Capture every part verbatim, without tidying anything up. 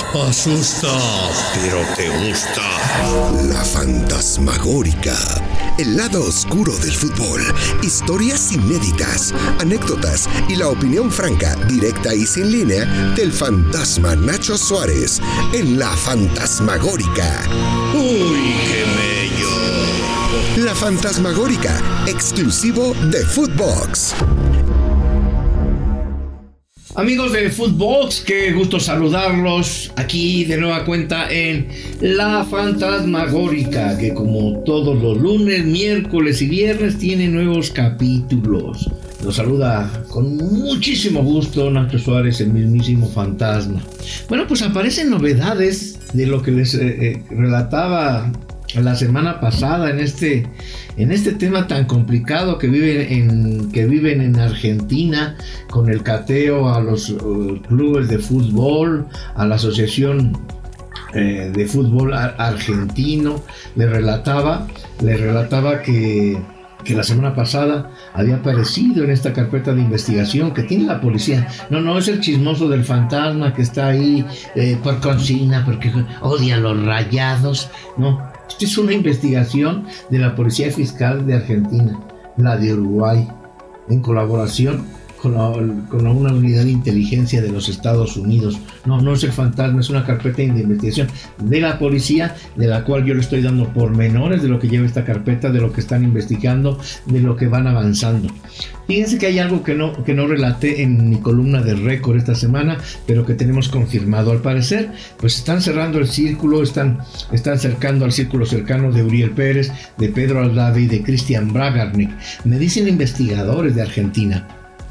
Asusta, pero te gusta. La fantasmagórica. El lado oscuro del fútbol. Historias inéditas, anécdotas y la opinión franca, directa y sin línea del fantasma Nacho Suárez en La Fantasmagórica. ¡Uy, qué bello! La Fantasmagórica, exclusivo de Footbox. Amigos de Footbox, qué gusto saludarlos aquí de nueva cuenta en La Fantasmagórica, que como todos los lunes, miércoles y viernes tiene nuevos capítulos. Nos saluda con muchísimo gusto Nacho Suárez, el mismísimo fantasma. Bueno, pues aparecen novedades de lo que les eh, eh, relataba la semana pasada en este en este tema tan complicado que viven en que viven en Argentina, con el cateo a los uh, clubes de fútbol, a la asociación eh, de fútbol ar- argentino. Le relataba le relataba que que la semana pasada había aparecido en esta carpeta de investigación que tiene la policía. No, no es el chismoso del fantasma que está ahí eh, por consigna porque odia a los Rayados. No, esta es una investigación de la Policía Fiscal de Argentina, la de Uruguay, en colaboración con, la, con una unidad de inteligencia de los Estados Unidos. No, no es el fantasma, es una carpeta de investigación de la policía, de la cual yo le estoy dando pormenores de lo que lleva esta carpeta, de lo que están investigando, de lo que van avanzando. Fíjense que hay algo que no, que no relaté en mi columna de récord esta semana, pero que tenemos confirmado. Al parecer, pues están cerrando el círculo, están, están cercando al círculo cercano de Uriel Pérez, de Pedro Aldave y de Christian Bragarnik. Me dicen investigadores de Argentina,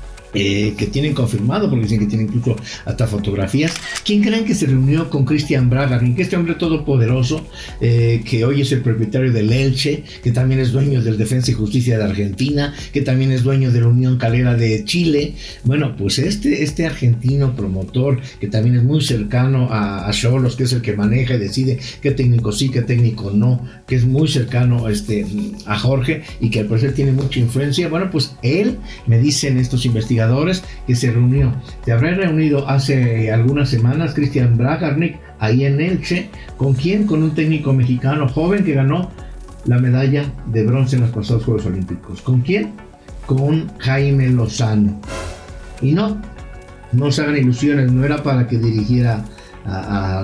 Eh, que tienen confirmado, porque dicen que tienen incluso hasta fotografías. ¿Quién creen que se reunió con Christian Bragarnik? Este hombre todopoderoso, eh, que hoy es el propietario del Elche, que también es dueño del Defensa y Justicia de Argentina, que también es dueño de la Unión Calera de Chile. Bueno, pues este, este argentino promotor, que también es muy cercano a, a Xolos, que es el que maneja y decide qué técnico sí, qué técnico no, que es muy cercano este, a Jorge y que al parecer tiene mucha influencia. Bueno, pues él, me dicen estos investigadores, que se reunió, se habrá reunido hace algunas semanas Christian Bragarnik ahí en Elche. ¿Con quién? Con un técnico mexicano joven que ganó la medalla de bronce en los pasados Juegos Olímpicos. ¿Con quién? Con Jaime Lozano. Y no, no se hagan ilusiones, no era para que dirigiera a, a,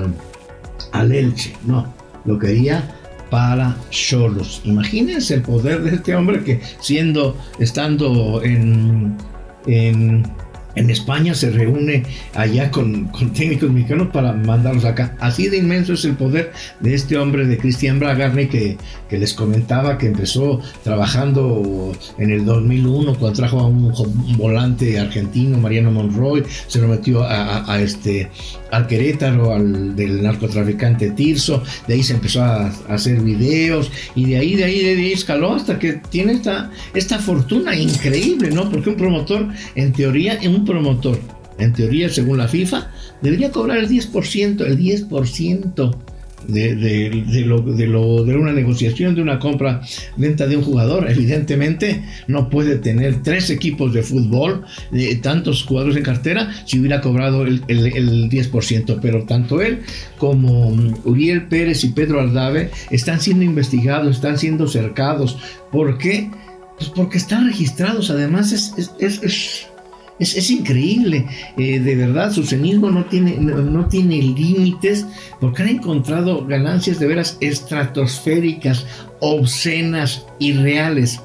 al Elche, no, lo quería para Xolos. Imagínense el poder de este hombre que siendo, estando en En, en España, se reúne allá con, con técnicos mexicanos para mandarlos acá. Así de inmenso es el poder de este hombre, de Christian Bragarnik, que, que les comentaba que empezó trabajando en el dos mil uno cuando trajo a un, un volante argentino, Mariano Monroy, se lo metió a, a, a este al Querétaro, al del narcotraficante Tirso. De ahí se empezó a, a hacer videos y de ahí, de ahí, de ahí escaló hasta que tiene esta, esta fortuna increíble, ¿no? Porque un promotor, en teoría, un promotor, en teoría, según la FIFA, debería cobrar el diez por ciento, el diez por ciento de, de, de, lo, de, lo, de una negociación, de una compra, venta de un jugador. Evidentemente no puede tener tres equipos de fútbol, de tantos jugadores en cartera, si hubiera cobrado el, el, el diez por ciento, pero tanto él como Uriel Pérez y Pedro Aldave están siendo investigados, están siendo cercados. ¿Por qué? Pues porque están registrados. Además es, es, es, es Es, es increíble, eh, de verdad, su cinismo no tiene, no, no tiene límites, porque han encontrado ganancias de veras estratosféricas, obscenas, irreales.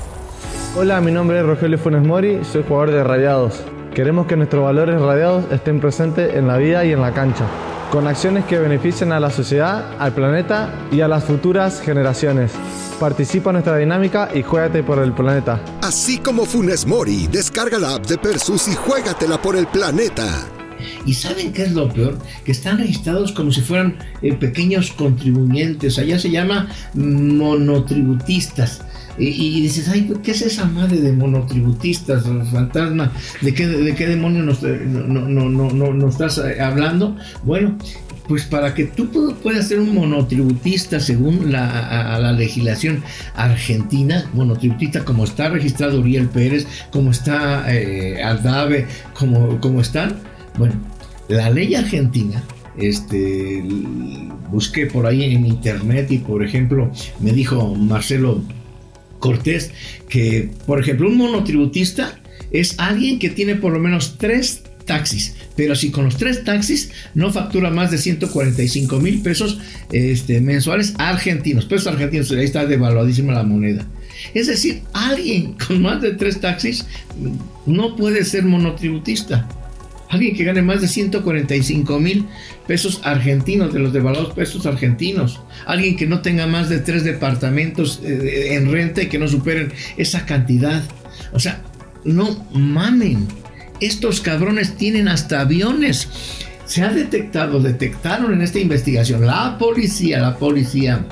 Hola, mi nombre es Rogelio Funes Mori, soy jugador de Radiados. Queremos que nuestros valores radiados estén presentes en la vida y en la cancha, con acciones que beneficien a la sociedad, al planeta y a las futuras generaciones. Participa en nuestra dinámica y juégate por el planeta. Así como Funes Mori, descarga la app de Persus y juégatela por el planeta. ¿Y saben qué es lo peor? Que están registrados como si fueran eh, pequeños contribuyentes. Allá se llama monotributistas. Y, y dices, ay, ¿qué es esa madre de monotributistas, fantasma? ¿De qué, de qué demonio nos, no, no, no, no, no estás hablando? Bueno, pues para que tú puedas ser un monotributista según la, a, a la legislación argentina, monotributista como está registrado Uriel Pérez, como está eh, Aldave, como, como están, bueno, la ley argentina este, busqué por ahí en internet y, por ejemplo, me dijo Marcelo Cortés que, por ejemplo, un monotributista es alguien que tiene por lo menos tres taxis, pero si con los tres taxis no factura más de ciento cuarenta y cinco mil pesos este, mensuales argentinos, pesos argentinos, ahí está devaluadísima la moneda. Es decir, alguien con más de tres taxis no puede ser monotributista. Alguien que gane más de ciento cuarenta y cinco mil pesos argentinos, de los devaluados pesos argentinos. Alguien que no tenga más de tres departamentos eh, en renta y que no superen esa cantidad. O sea, no mamen. Estos cabrones tienen hasta aviones. Se ha detectado, detectaron en esta investigación, la policía, la policía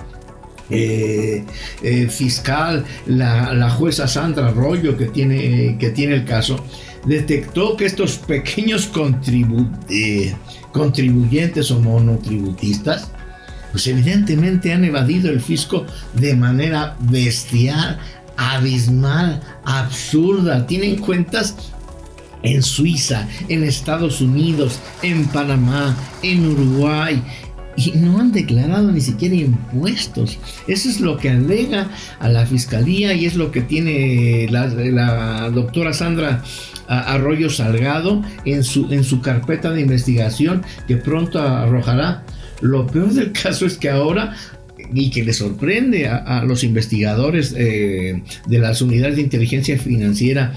eh, eh, fiscal, la, la jueza Sandra Arroyo que tiene, que tiene el caso, detectó que estos pequeños contribu- eh, contribuyentes o monotributistas, pues evidentemente han evadido el fisco de manera bestial, abismal, absurda. Tienen cuentas en Suiza, en Estados Unidos, en Panamá, en Uruguay, y no han declarado ni siquiera impuestos. Eso es lo que alega a la fiscalía y es lo que tiene la, la doctora Sandra Arroyo Salgado en su, en su carpeta de investigación, que pronto arrojará. Lo peor del caso es que ahora, y que le sorprende a, a los investigadores eh, de las unidades de inteligencia financiera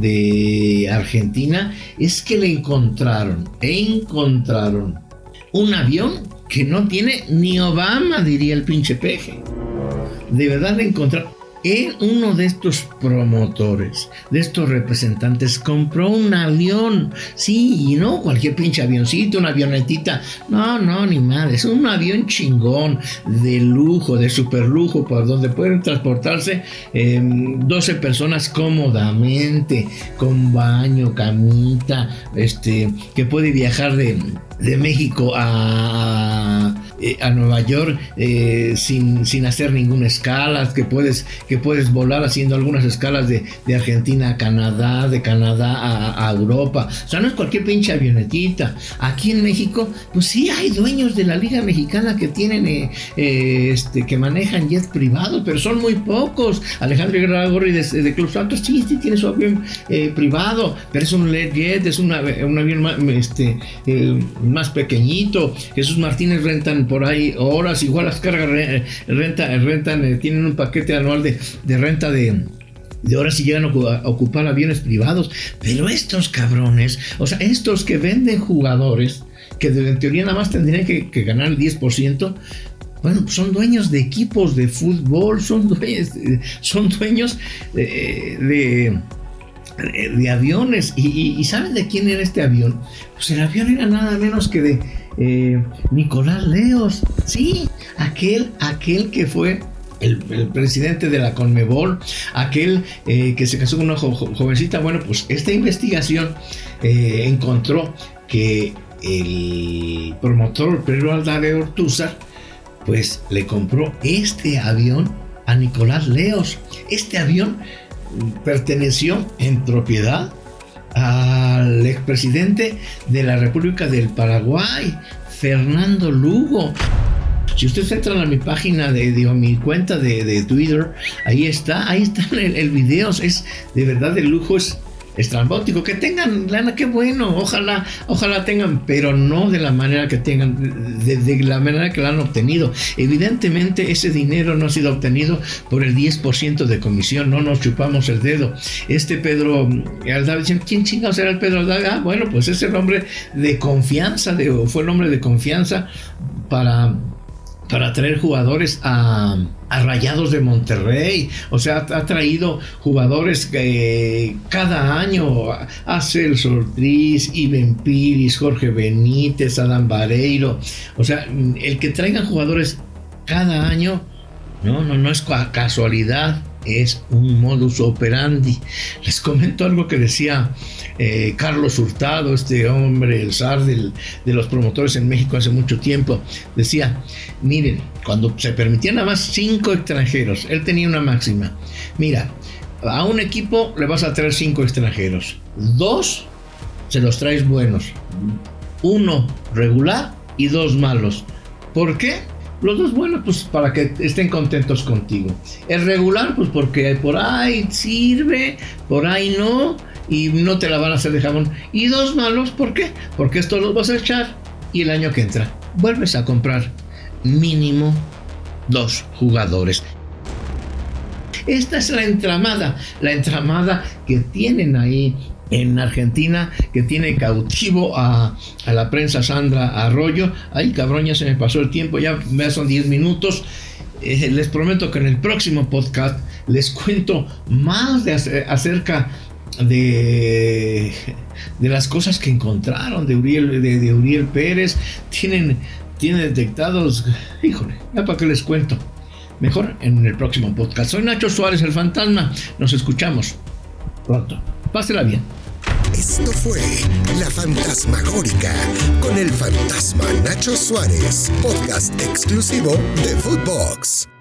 de Argentina, es que le encontraron, encontraron un avión que no tiene ni Obama, diría el pinche peje. De verdad le encontraron. Él, uno de estos promotores, de estos representantes, compró un avión. Sí, y no cualquier pinche avioncito, una avionetita. No, no, ni madre. Es un avión chingón, de lujo, de super lujo, por donde pueden transportarse eh, doce personas cómodamente, con baño, camita, este, que puede viajar de, de México a, a Nueva York eh, sin, sin hacer ninguna escala, que puedes... que puedes volar haciendo algunas escalas de, de Argentina a Canadá, de Canadá a, a Europa. O sea, no es cualquier pinche avionetita. Aquí en México, pues sí hay dueños de la Liga Mexicana que tienen, eh, eh, este, que manejan jets privados, pero son muy pocos. Alejandro Irarrágorri de, de Club Santos, sí, sí tiene su avión eh, privado, pero es un Learjet, es una, un avión más, este, eh, más pequeñito. Jesús Martínez rentan por ahí horas, igual las cargas renta, rentan, eh, tienen un paquete anual de de renta de, de horas y llegan a ocupar aviones privados. Pero estos cabrones, o sea, estos que venden jugadores, que en teoría nada más tendrían que, que ganar el diez por ciento, bueno, son dueños de equipos de fútbol, son dueños, son dueños de, de, de aviones. Y, y, ¿Y saben de quién era este avión? Pues el avión era nada menos que de eh, Nicolás Leos. Sí, aquel, aquel que fue El, el presidente de la Conmebol, aquel eh, que se casó con una jo- jovencita. Bueno, pues esta investigación eh, encontró que el promotor Pedro Aldave Ortúzar pues le compró este avión a Nicolás Leos. Este avión perteneció en propiedad al expresidente de la República del Paraguay, Fernando Lugo. Si ustedes entran a mi página de, de mi cuenta de, de Twitter, ahí está, ahí está el, el video, es de verdad de lujo, es estrambótico. Que tengan lana, qué bueno, ojalá, ojalá tengan, pero no de la manera que tengan, de, de la manera que la han obtenido. Evidentemente ese dinero no ha sido obtenido por el diez por ciento de comisión, no nos chupamos el dedo. Este Pedro Aldave, ¿quién chingados era el Pedro Aldave? Ah, bueno, pues es el hombre de confianza, de, fue el hombre de confianza para... para traer jugadores a, a Rayados de Monterrey. O sea, ha traído jugadores que cada año, a Celso Ortiz, Iben Piris, Jorge Benítez, Adán Vareiro. O sea, el que traigan jugadores cada año, no, no, no es casualidad, es un modus operandi. Les comento algo que decía eh, Carlos Hurtado, este hombre, el zar del, de los promotores en México hace mucho tiempo. Decía, miren, cuando se permitían nada más cinco extranjeros, él tenía una máxima. Mira, a un equipo le vas a traer cinco extranjeros, dos se los traes buenos, uno regular y dos malos. ¿Por qué? Los dos buenos, pues para que estén contentos contigo. El regular, pues porque por ahí sirve, por ahí no, y no te la van a hacer de jamón. Y dos malos, ¿por qué? Porque esto los vas a echar y el año que entra vuelves a comprar mínimo dos jugadores. Esta es la entramada, la entramada que tienen ahí en Argentina, que tiene cautivo a, a la prensa Sandra Arroyo. Ay, cabrón, ya se me pasó el tiempo, ya, ya son diez minutos. Eh, les prometo que en el próximo podcast les cuento más de, acerca de, de las cosas que encontraron de Uriel, de, de Uriel Pérez. Tienen, tienen detectados, híjole, ya para qué les cuento. Mejor en el próximo podcast. Soy Nacho Suárez, el fantasma. Nos escuchamos pronto. Pásela bien. Esto fue La Fantasmagórica con el fantasma Nacho Suárez, podcast exclusivo de Footbox.